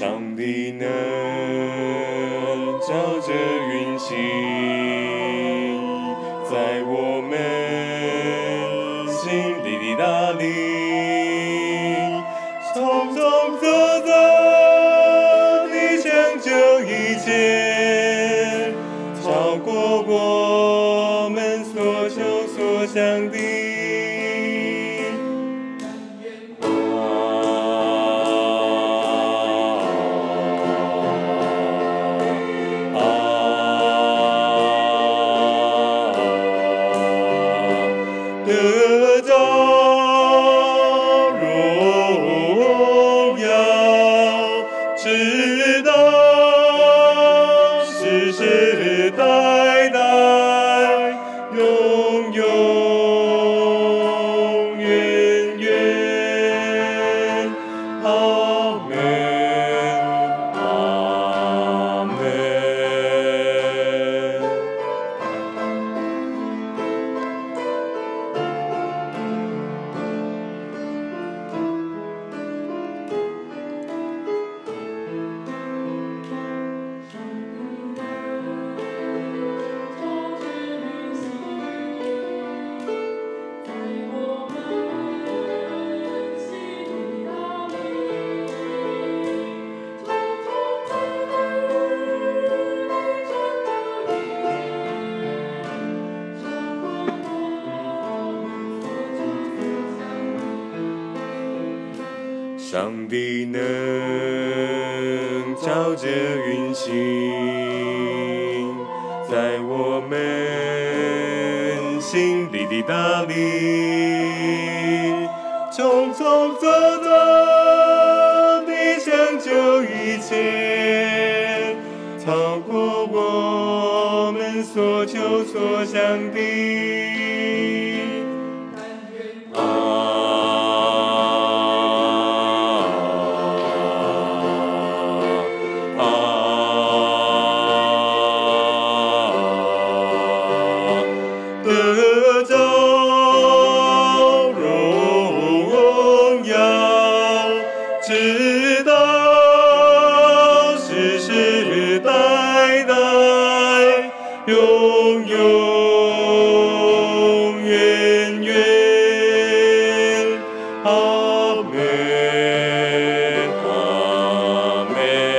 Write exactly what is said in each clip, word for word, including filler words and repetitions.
上帝能照着运行，在我们心里的大力，从中作作地成就一切，超过我们所求所想的。得着荣耀，直到世世代代，永永远远。阿门，阿门。上帝能照着运行，在我们心里的大力，从从作作地成就一切，超过我们所求所想的。得着荣耀，直到世世代代，永永远远。阿门，阿门。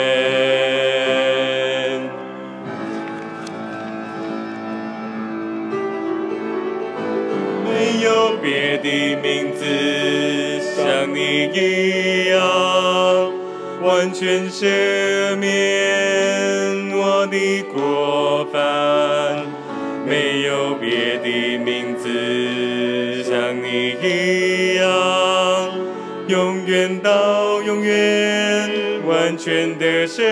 没有别的名字像你一样，完全赦免我的过犯。没有别的名字像你一样，永远到永远完全的神，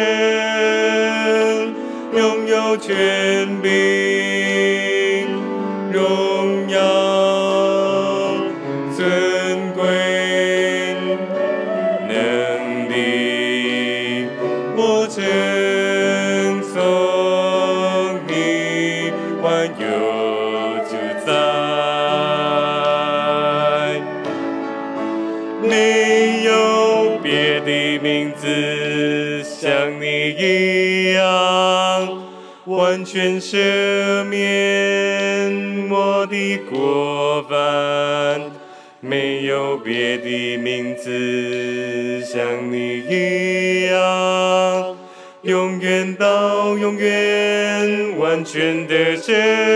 拥有权柄、荣耀、尊贵、能力，我称颂你万有主宰。没有别的名字像你一样，完全赦免我的过犯。没有别的名字像你一样，永远到永远完全的神，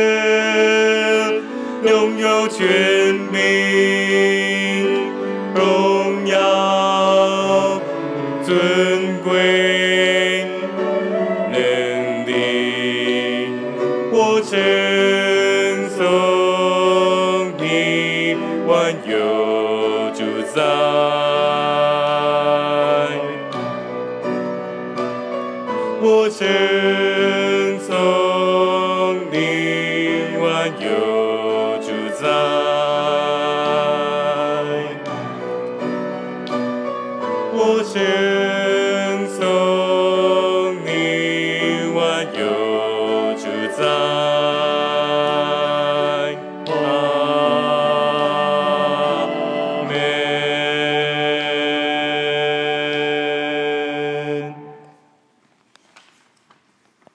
拥有权柄、荣耀、尊贵、能力，我称颂你万有主宰。我称颂你万有主宰。我称